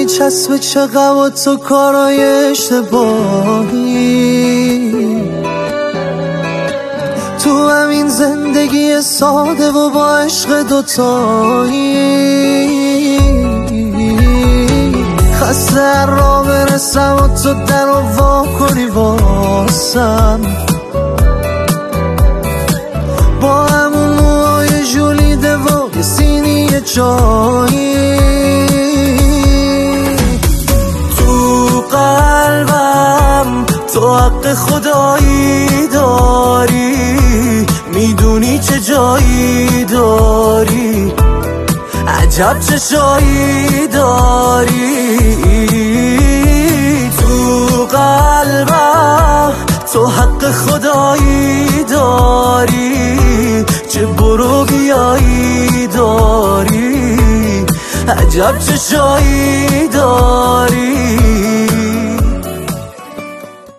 میچسبه چقدر تو کارای اشتباهی تو همین زندگی ساده و با عشق دوتایی. خسته هر را برسم و تو در رو وا کنی واسم، با همون موهای جولیده و یه سینی جایی. تو قلبم تو حق خدایی داری، میدونی چه جایی داری، عجب چه شایی داری. تو قلبم تو حق خدایی داری، چه برو بیایی داری، عجب چه شایی داری.